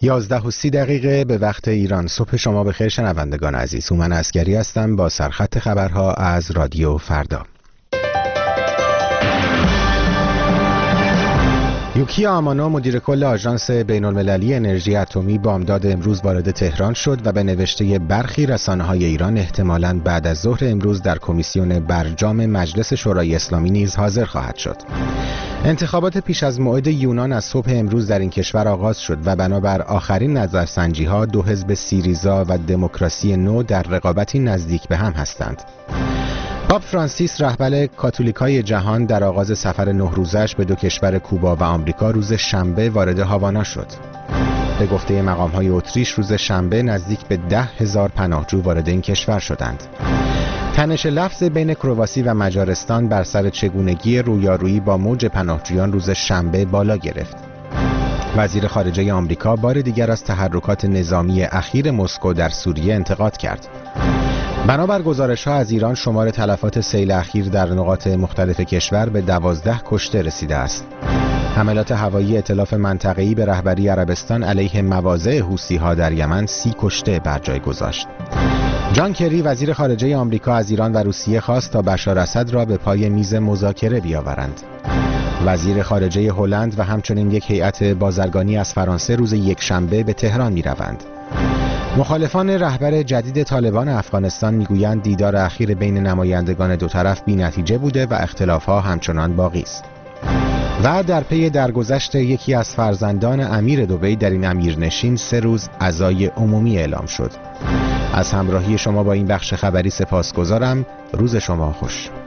11:30 به وقت ایران. صبح شما بخیر شنوندگان عزیز. هومن عسگری هستم با سرخط خبرها از رادیو فردا. یوکیا آمانو مدیر کل آژانس بین‌المللی انرژی اتمی بامداد امروز وارد تهران شد و به نوشته برخی رسانه‌های ایران احتمالاً بعد از ظهر امروز در کمیسیون برجام مجلس شورای اسلامی نیز حاضر خواهد شد. انتخابات پیش از موعد یونان از صبح امروز در این کشور آغاز شد و بنابر آخرین نظرسنجی‌ها دو حزب سیریزا و دموکراسی نو در رقابتی نزدیک به هم هستند. پاپ فرانسیس رهبر کاتولیکای جهان در آغاز سفر 9 روزش به دو کشور کوبا و آمریکا روز شنبه وارد هاوانا شد. به گفته مقام‌های اتریش روز شنبه نزدیک به 10,000 پناهجو وارد این کشور شدند. تنش لفظ بین کرواسی و مجارستان بر سر چگونگی رویارویی با موج پناهجویان روز شنبه بالا گرفت. وزیر خارجه آمریکا بار دیگر از تحرکات نظامی اخیر مسکو در سوریه انتقاد کرد. بنابر گزارش‌ها از ایران شمار تلفات سیل اخیر در نقاط مختلف کشور به 12 کشته رسیده است. حملات هوایی ائتلاف منطقه‌ای به رهبری عربستان علیه مواضع حوثی‌ها در یمن 30 کشته بر جای گذاشت. جان کری وزیر خارجه آمریکا از ایران و روسیه خواست تا بشار اسد را به پای میز مذاکره بیاورند. وزیر خارجه هلند و همچنین یک هیئت بازرگانی از فرانسه روز یکشنبه به تهران می‌روند. مخالفان رهبر جدید طالبان افغانستان میگویند دیدار اخیر بین نمایندگان دو طرف بی‌نتیجه بوده و اختلاف‌ها همچنان باقی است. و در پی درگذشت یکی از فرزندان امیر دبی در این امیرنشین 3 روز عزای عمومی اعلام شد. از همراهی شما با این بخش خبری سپاسگزارم. روز شما خوش.